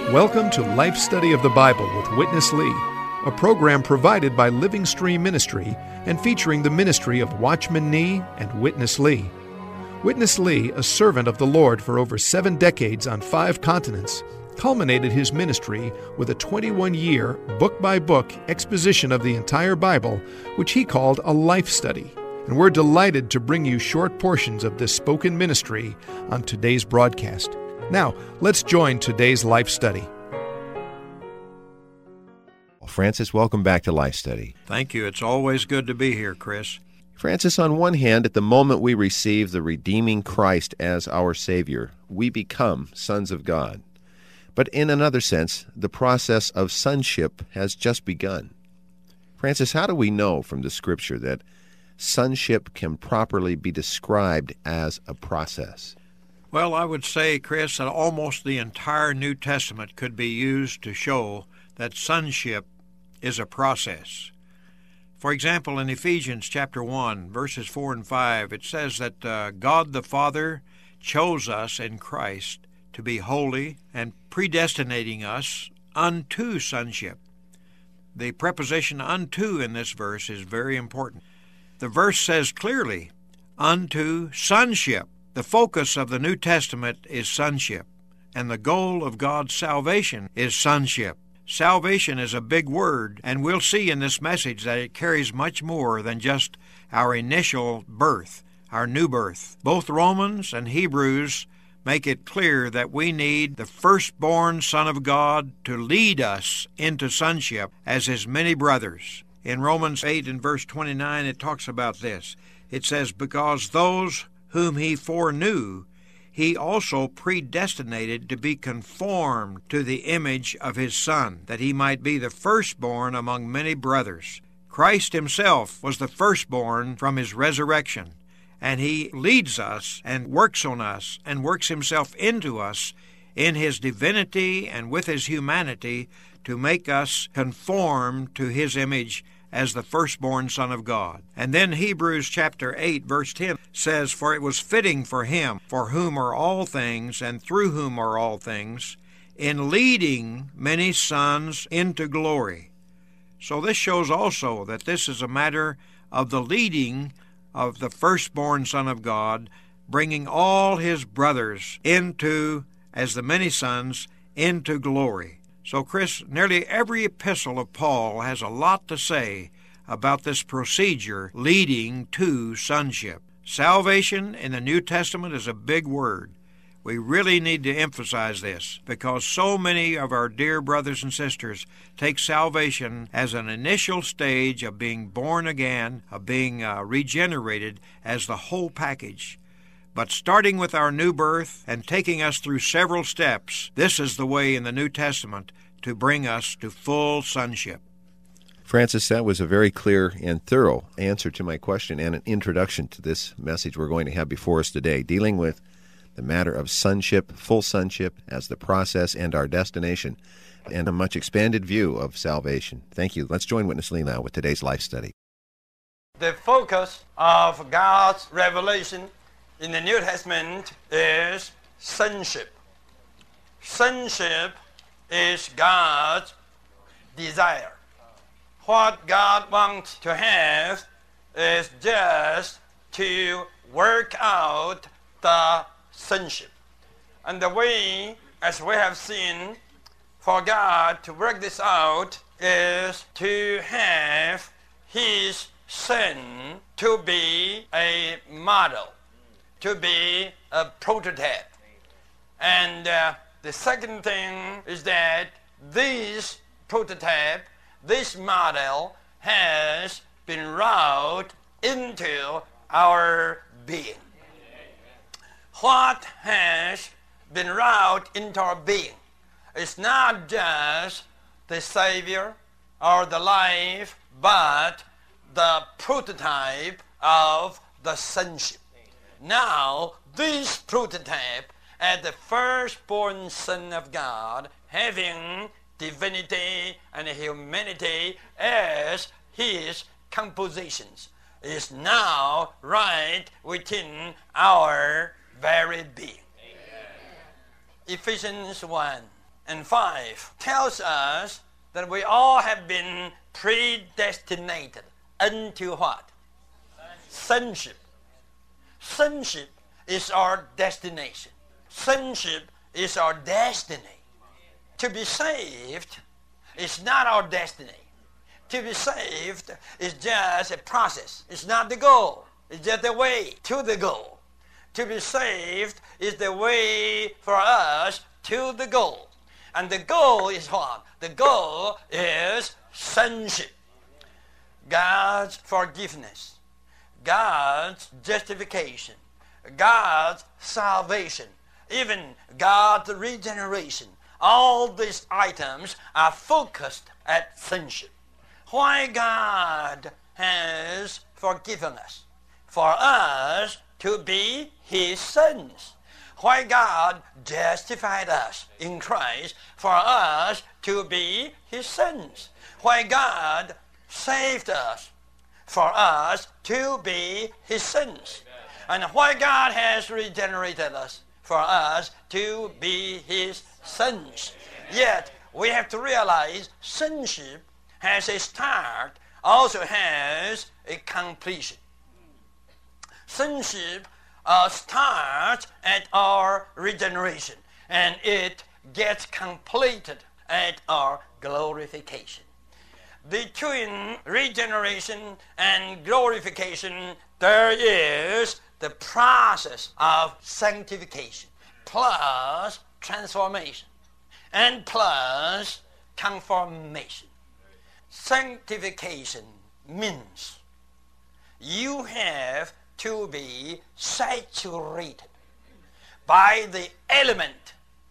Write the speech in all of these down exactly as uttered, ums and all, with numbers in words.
Welcome to Life Study of the Bible with Witness Lee, a program provided by Living Stream Ministry and featuring the ministry of Watchman Nee and Witness Lee. Witness Lee, a servant of the Lord for over seven decades on five continents, culminated his ministry with a twenty-one-year, book-by-book exposition of the entire Bible, which he called a life study. And we're delighted to bring you short portions of this spoken ministry on today's broadcast. Now, let's join today's life study. Francis, welcome back to Life Study. Thank you. It's always good to be here, Chris. Francis, on one hand, at the moment we receive the redeeming Christ as our Savior, we become sons of God. But in another sense, the process of sonship has just begun. Francis, how do we know from the Scripture that sonship can properly be described as a process? Well, I would say, Chris, that almost the entire New Testament could be used to show that sonship is a process. For example, in Ephesians chapter one, verses four and five, it says that uh, God the Father chose us in Christ to be holy and predestinating us unto sonship. The preposition unto in this verse is very important. The verse says clearly, unto sonship. The focus of the New Testament is sonship, and the goal of God's salvation is sonship. Salvation is a big word, and we'll see in this message that it carries much more than just our initial birth, our new birth. Both Romans and Hebrews make it clear that we need the firstborn Son of God to lead us into sonship as his many brothers. In Romans eight and verse twenty-nine, it talks about this. It says, because those whom he foreknew, he also predestinated to be conformed to the image of his Son, that he might be the firstborn among many brothers. Christ himself was the firstborn from his resurrection, and he leads us and works on us and works himself into us in his divinity and with his humanity to make us conform to his image as the firstborn Son of God. And then Hebrews chapter eight, verse ten says, for it was fitting for him, for whom are all things, and through whom are all things, in leading many sons into glory. So this shows also that this is a matter of the leading of the firstborn Son of God, bringing all his brothers into, as the many sons, into glory. So, Chris, nearly every epistle of Paul has a lot to say about this procedure leading to sonship. Salvation in the New Testament is a big word. We really need to emphasize this because so many of our dear brothers and sisters take salvation as an initial stage of being born again, of being uh, regenerated as the whole package. But starting with our new birth and taking us through several steps, this is the way in the New Testament to bring us to full sonship. Francis, that was a very clear and thorough answer to my question and an introduction to this message we're going to have before us today, dealing with the matter of sonship, full sonship as the process and our destination, and a much expanded view of salvation. Thank you. Let's join Witness Lee now with today's life study. The focus of God's revelation in the New Testament is sonship. Sonship is God's desire. What God wants to have is just to work out the sonship. And the way, as we have seen, for God to work this out is to have his Son to be a model, to be a prototype. And uh, the second thing is that this prototype, this model, has been wrought into our being. What has been wrought into our being is not just the Savior or the life, but the prototype of the sonship. Now, this prototype as the firstborn Son of God, having divinity and humanity as his compositions, is now right within our very being. Amen. Ephesians one and five tells us that we all have been predestinated unto what? Sonship. Sonship is our destination. Sonship is our destiny. To be saved is not our destiny. To be saved is just a process. It's not the goal. It's just the way to the goal. To be saved is the way for us to the goal. And the goal is what? The goal is sonship. God's forgiveness, God's justification, God's salvation, even God's regeneration. All these items are focused at sonship. Why God has forgiven us? For us to be His sons. Why God justified us in Christ? For us to be His sons. Why God saved us? For us to be His sons. And why God has regenerated us? For us to be His sons. Yet we have to realize sonship has a start, also has a completion. Sonship uh, starts at our regeneration, and it gets completed at our glorification. Between regeneration and glorification, there is the process of sanctification, plus transformation, and plus conformation. Sanctification means you have to be saturated by the element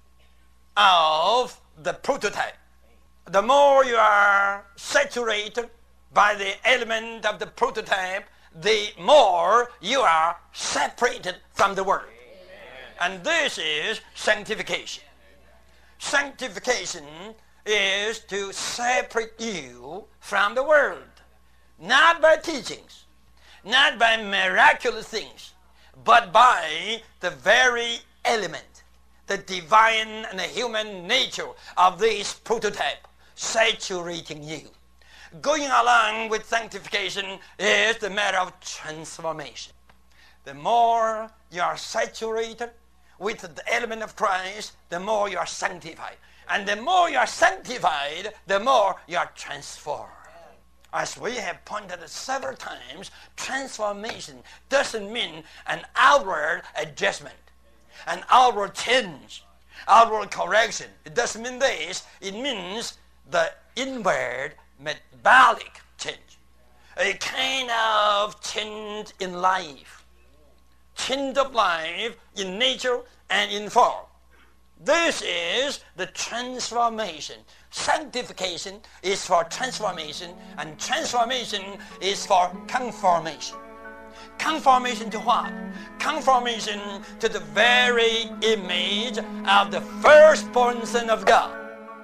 of the prototype. The more you are saturated by the element of the prototype, the more you are separated from the world. And this is sanctification. Sanctification is to separate you from the world, not by teachings, not by miraculous things, but by the very element, the divine and the human nature of this prototype saturating you. Going along with sanctification is the matter of transformation. The more you are saturated with the element of Christ, the more you are sanctified. And the more you are sanctified, the more you are transformed. As we have pointed out several times, transformation doesn't mean an outward adjustment, an outward change, outward correction. It doesn't mean this. It means the inward metabolic change, a kind of change in life, change of life in nature and in form. This is the transformation. Sanctification is for transformation, and transformation is for conformation. Conformation to what? Conformation to the very image of the firstborn Son of God.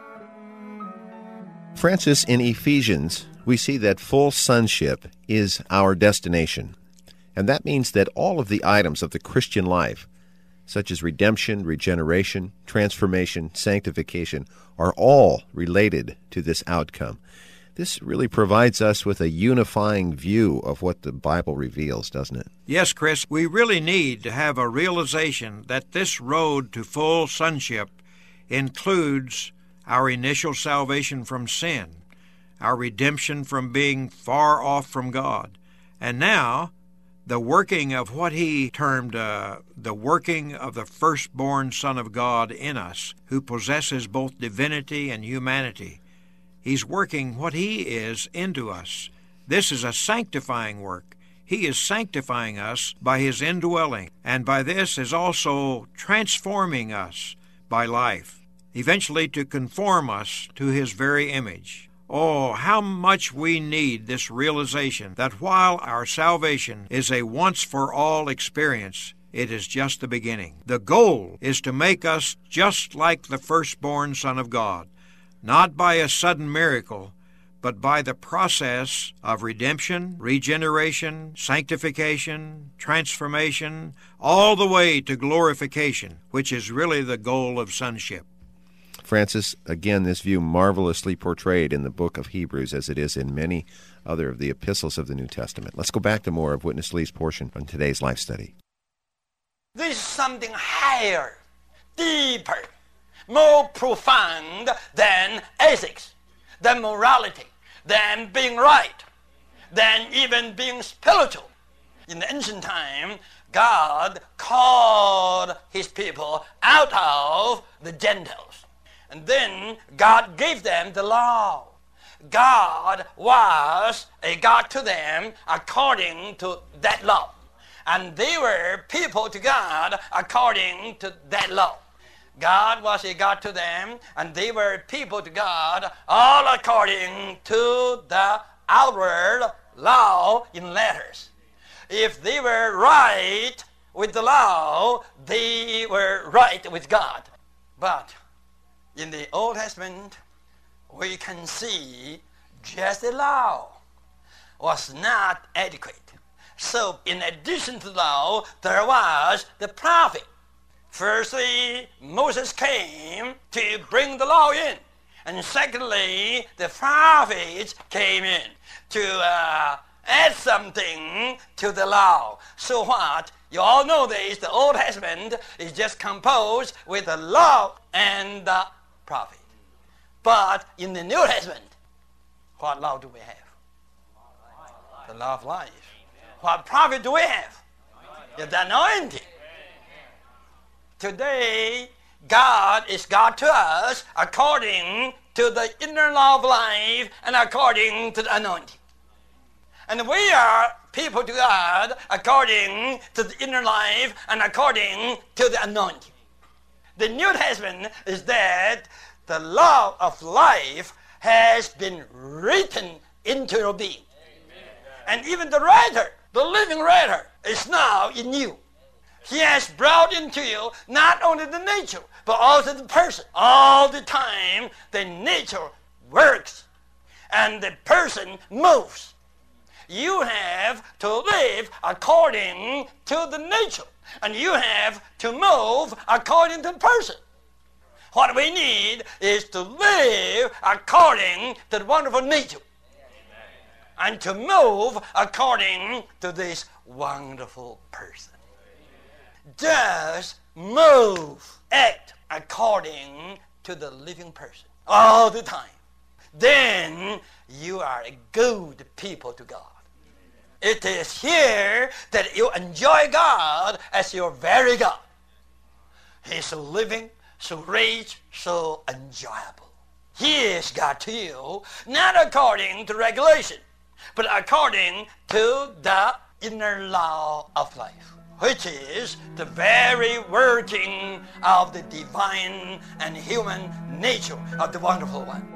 Francis, in Ephesians, we see that full sonship is our destination. And that means that all of the items of the Christian life, such as redemption, regeneration, transformation, sanctification, are all related to this outcome. This really provides us with a unifying view of what the Bible reveals, doesn't it? Yes, Chris, we really need to have a realization that this road to full sonship includes our initial salvation from sin, our redemption from being far off from God, and now the working of what he termed uh, the working of the firstborn Son of God in us, who possesses both divinity and humanity. He's working what he is into us. This is a sanctifying work. He is sanctifying us by his indwelling, and by this is also transforming us by life, eventually to conform us to his very image. Oh, how much we need this realization that while our salvation is a once-for-all experience, it is just the beginning. The goal is to make us just like the firstborn Son of God, not by a sudden miracle, but by the process of redemption, regeneration, sanctification, transformation, all the way to glorification, which is really the goal of sonship. Francis, again, this view marvelously portrayed in the book of Hebrews as it is in many other of the epistles of the New Testament. Let's go back to more of Witness Lee's portion on today's Life Study. This is something higher, deeper, more profound than ethics, than morality, than being right, than even being spiritual. In the ancient time, God called his people out of the Gentiles. And then God gave them the law. God was a God to them according to that law. And they were people to God according to that law. God was a God to them, and they were people to God all according to the outward law in letters. If they were right with the law, they were right with God. But in the Old Testament, we can see just the law was not adequate. So in addition to the law, there was the prophet. Firstly, Moses came to bring the law in. And secondly, the prophets came in to uh, add something to the law. So what? You all know this, the Old Testament is just composed with the law and the prophet. But in the New Testament, what law do we have? The law of life. What prophet do we have? The anointing. Today, God is God to us according to the inner law of life and according to the anointing. And we are people to God according to the inner life and according to the anointing. The New Testament is that the law of life has been written into your being. And even the writer, the living writer, is now in you. He has brought into you not only the nature, but also the person. All the time, the nature works and the person moves. You have to live according to the nature, and you have to move according to the person. What we need is to live according to the wonderful nature, and to move according to this wonderful person. Just move, act according to the living person all the time. Then you are a good people to God. It is here that you enjoy God as your very God. He's so living, so rich, so enjoyable. He is God to you, not according to regulation, but according to the inner law of life, which is the very working of the divine and human nature of the wonderful one.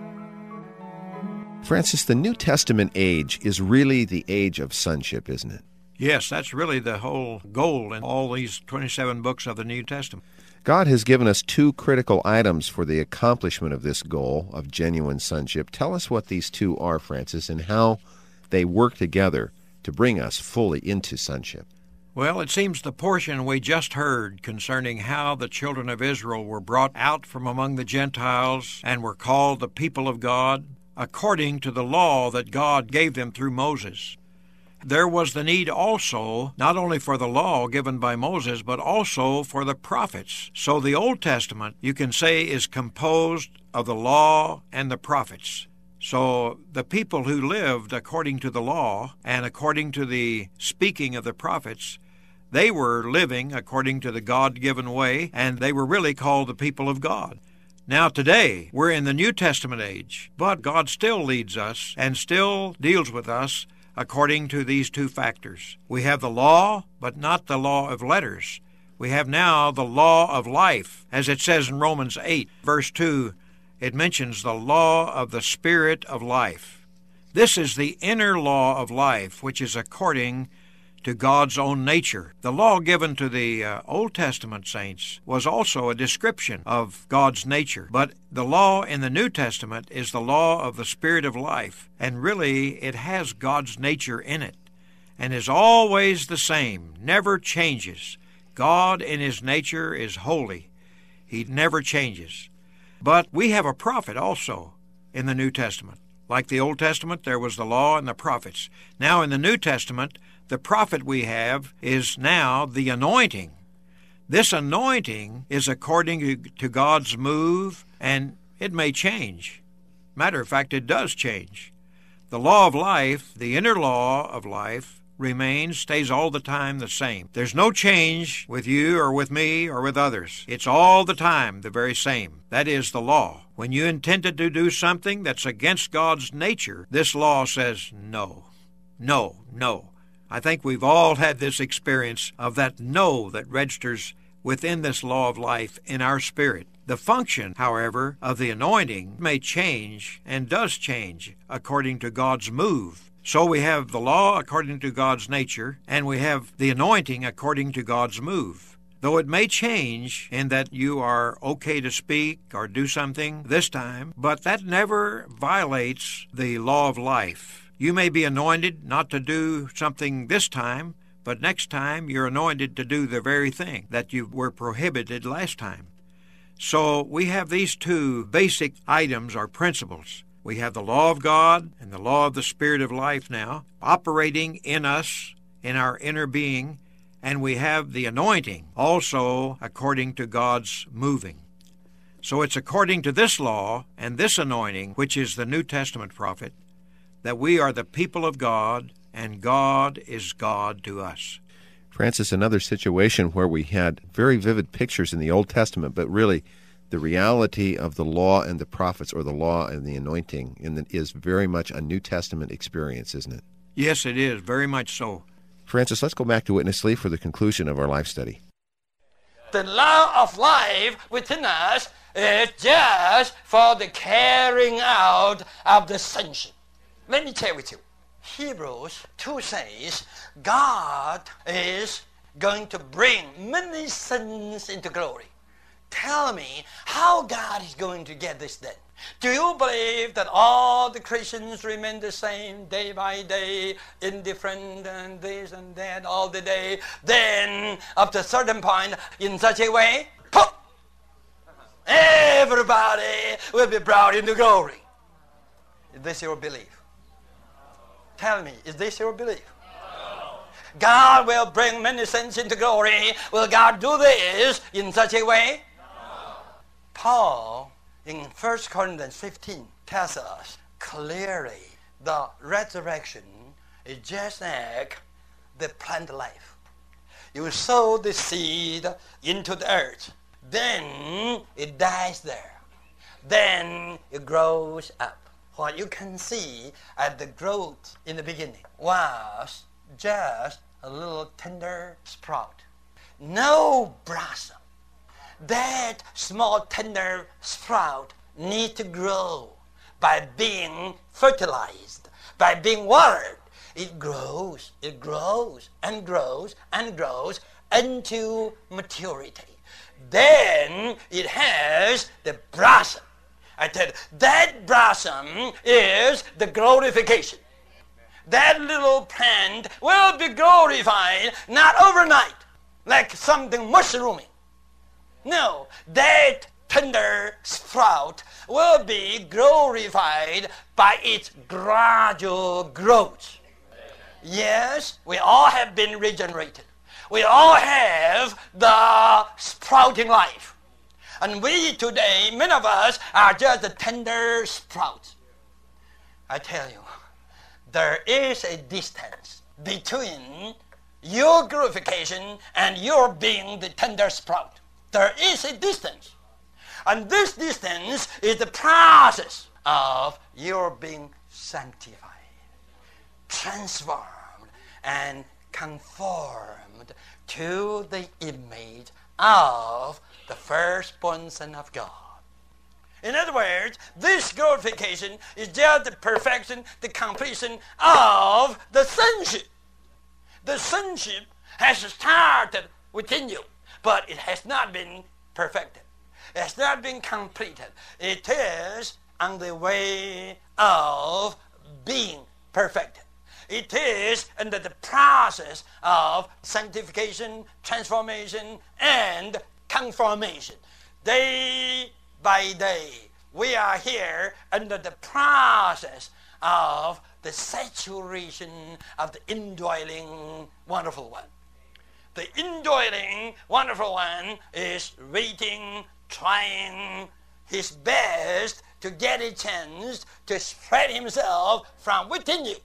Francis, the New Testament age is really the age of sonship, isn't it? Yes, that's really the whole goal in all these twenty-seven books of the New Testament. God has given us two critical items for the accomplishment of this goal of genuine sonship. Tell us what these two are, Francis, and how they work together to bring us fully into sonship. Well, it seems the portion we just heard concerning how the children of Israel were brought out from among the Gentiles and were called the people of God, according to the law that God gave them through Moses. There was the need also, not only for the law given by Moses, but also for the prophets. So the Old Testament, you can say, is composed of the law and the prophets. So the people who lived according to the law and according to the speaking of the prophets, they were living according to the God-given way, and they were really called the people of God. Now today, we're in the New Testament age, but God still leads us and still deals with us according to these two factors. We have the law, but not the law of letters. We have now the law of life. As it says in Romans eight, verse two, it mentions the law of the Spirit of life. This is the inner law of life, which is according to God's own nature. The law given to the uh, Old Testament saints was also a description of God's nature, but the law in the New Testament is the law of the Spirit of life, and really it has God's nature in it, and is always the same, never changes. God in His nature is holy. He never changes. But we have a prophet also in the New Testament. Like the Old Testament, there was the law and the prophets. Now in the New Testament, the prophet we have is now the anointing. This anointing is according to God's move, and it may change. Matter of fact, it does change. The law of life, the inner law of life, remains, stays all the time the same. There's no change with you or with me or with others. It's all the time the very same. That is the law. When you intended to do something that's against God's nature, this law says no, no, no. I think we've all had this experience of that no that registers within this law of life in our spirit. The function, however, of the anointing may change and does change according to God's move. So we have the law according to God's nature, and we have the anointing according to God's move. Though it may change in that you are okay to speak or do something this time, but that never violates the law of life. You may be anointed not to do something this time, but next time you're anointed to do the very thing that you were prohibited last time. So we have these two basic items or principles. We have the law of God and the law of the Spirit of life now operating in us, in our inner being, and we have the anointing also according to God's moving. So it's according to this law and this anointing, which is the New Testament prophet, that we are the people of God and God is God to us. Francis, another situation where we had very vivid pictures in the Old Testament, but really the reality of the law and the prophets, or the law and the anointing, in the, is very much a New Testament experience, isn't it? Yes, it is, very much so. Francis, let's go back to Witness Lee for the conclusion of our life study. The law of life within us is just for the carrying out of the sonship. Let me share with you. Hebrews two says, God is going to bring many sons into glory. Tell me how God is going to get this done. Do you believe that all the Christians remain the same day by day, indifferent and this and that all the day? Then, up to a certain point, in such a way, poof, everybody will be brought into glory. Is this your belief? Tell me, is this your belief? No. God will bring many sons into glory. Will God do this in such a way? No. Paul, in First Corinthians fifteen, tells us clearly the resurrection is just like the plant life. You sow the seed into the earth, then it dies there. Then it grows up. What you can see at the growth in the beginning was just a little tender sprout. No blossom. That small tender sprout needs to grow by being fertilized, by being watered. It grows, it grows, and grows, and grows into maturity. Then it has the blossom. I tell you, that blossom is the glorification. That little plant will be glorified not overnight, like something mushrooming. No, that tender sprout will be glorified by its gradual growth. Yes, we all have been regenerated. We all have the sprouting life. And we today, many of us, are just a tender sprout. I tell you, there is a distance between your glorification and your being the tender sprout. There is a distance. And this distance is the process of your being sanctified, transformed, and conformed to the image of the firstborn Son of God. In other words, this glorification is just the perfection, the completion of the sonship. The sonship has started within you, but it has not been perfected. It has not been completed. It is on the way of being perfected. It is under the process of sanctification, transformation, and conformation. Day by day. We are here under the process of the saturation of the indwelling wonderful one. The indwelling wonderful one is waiting, trying his best to get a chance to spread himself from within you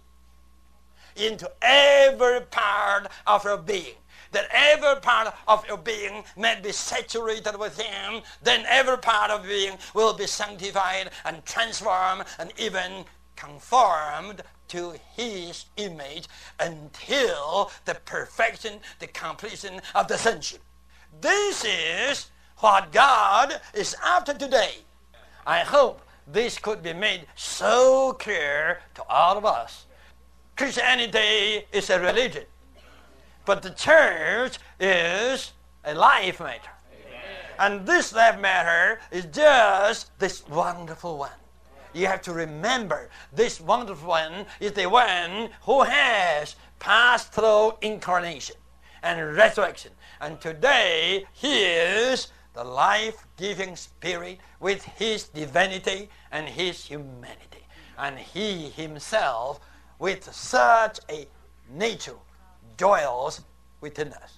into every part of your being. That every part of your being may be saturated with him, then every part of your being will be sanctified and transformed and even conformed to his image until the perfection, the completion of the sonship. This is what God is after today. I hope this could be made so clear to all of us. Christianity is a religion, but the church is a life matter. Amen. And this life matter is just this wonderful one. You have to remember this wonderful one is the one who has passed through incarnation and resurrection. And today he is the life-giving spirit with his divinity and his humanity. And he himself with such a nature dwells within us.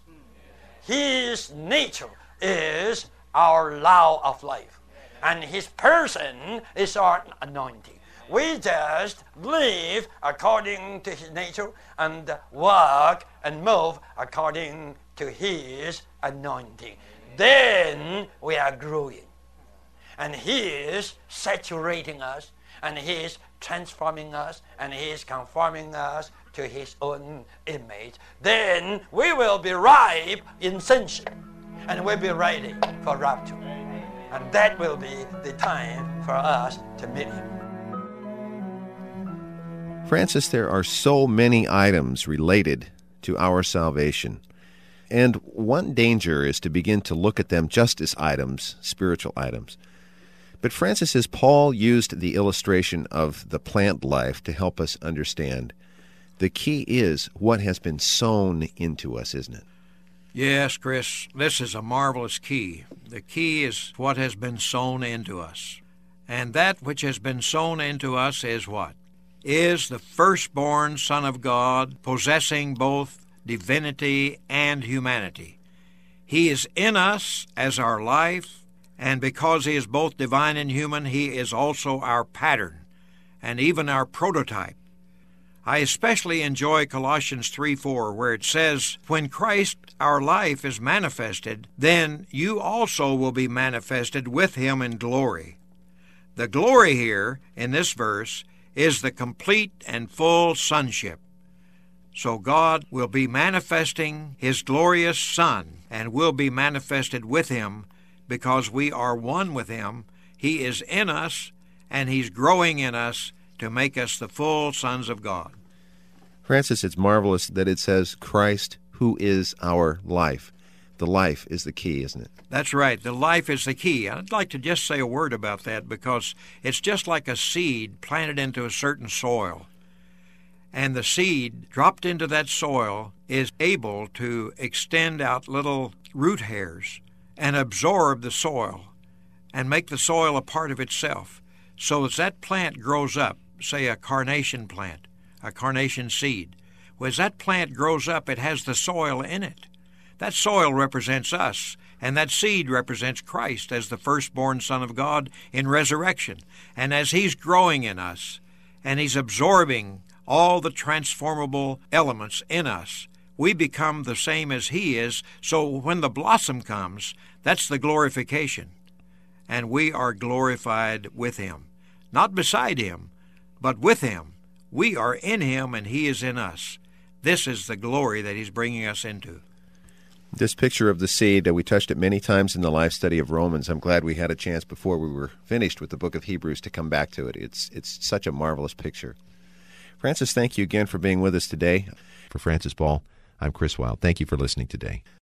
His nature is our law of life, and his person is our anointing. We just live according to his nature and walk and move according to his anointing. Then we are growing, and he is saturating us, and he is transforming us, and he is conforming us to his own image. Then we will be ripe in sonship, and we'll be ready for rapture. And that will be the time for us to meet him. Francis, there are so many items related to our salvation. And one danger is to begin to look at them just as items, spiritual items. But Francis, as Paul used the illustration of the plant life to help us understand, the key is what has been sown into us, isn't it? Yes, Chris, this is a marvelous key. The key is what has been sown into us. And that which has been sown into us is what? Is the firstborn Son of God, possessing both divinity and humanity. He is in us as our life, and because he is both divine and human, he is also our pattern and even our prototype. I especially enjoy Colossians three four, where it says, "When Christ, our life, is manifested, then you also will be manifested with him in glory." The glory here, in this verse, is the complete and full sonship. So God will be manifesting his glorious Son, and will be manifested with him because we are one with him. He is in us, and he's growing in us to make us the full sons of God. Francis, it's marvelous that it says Christ, who is our life. The life is the key, isn't it? That's right. The life is the key. I'd like to just say a word about that, because it's just like a seed planted into a certain soil. And the seed dropped into that soil is able to extend out little root hairs and absorb the soil and make the soil a part of itself. So as that plant grows up, say a carnation plant, a carnation seed, well, as that plant grows up, it has the soil in it. That soil represents us, and that seed represents Christ as the firstborn Son of God in resurrection. And as he's growing in us, and he's absorbing all the transformable elements in us, we become the same as he is. So when the blossom comes, that's the glorification. And we are glorified with him. Not beside him, but with him. We are in him, and he is in us. This is the glory that he's bringing us into. This picture of the seed, uh, we touched it many times in the life study of Romans. I'm glad we had a chance before we were finished with the book of Hebrews to come back to it. It's it's such a marvelous picture. Francis, thank you again for being with us today. For Francis Ball, I'm Chris Wilde. Thank you for listening today.